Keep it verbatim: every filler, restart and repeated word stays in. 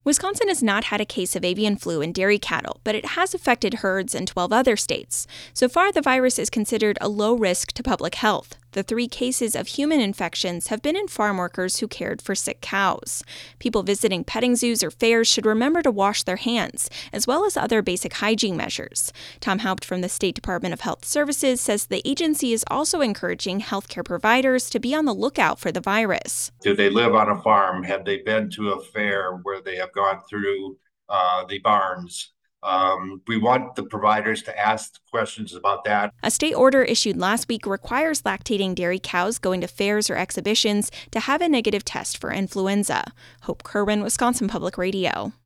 Wisconsin has not had a case of avian flu in dairy cattle, but it has affected herds in twelve other states. So far, the virus is considered a low risk to public health. The three cases of human infections have been in farm workers who cared for sick cows. People visiting petting zoos or fairs should remember to wash their hands, as well as other basic hygiene measures. Tom Haupt from the State Department of Health Services says the agency is also encouraging healthcare providers to be on the lookout for the virus. Do they live on a farm? Have they been to a fair where they have gone through uh, the barns? Um, we want the providers to ask questions about that. A state order issued last week requires lactating dairy cows going to fairs or exhibitions to have a negative test for influenza. Hope Kerwin, Wisconsin Public Radio.